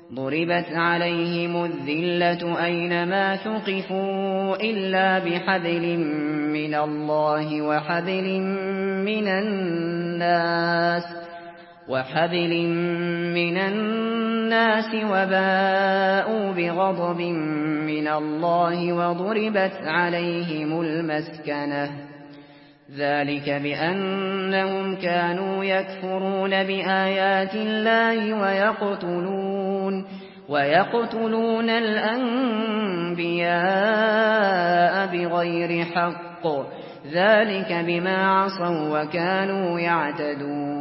ضربت عليهم الذلة أينما ثقفوا إلا بحبل من الله وحبل من الناس وباءوا بغضب من الله وضربت عليهم المسكنة ذلك بأنهم كانوا يكفرون بآيات الله ويقتلون الأنبياء بغير حق ذلك بما عصوا وكانوا يعتدون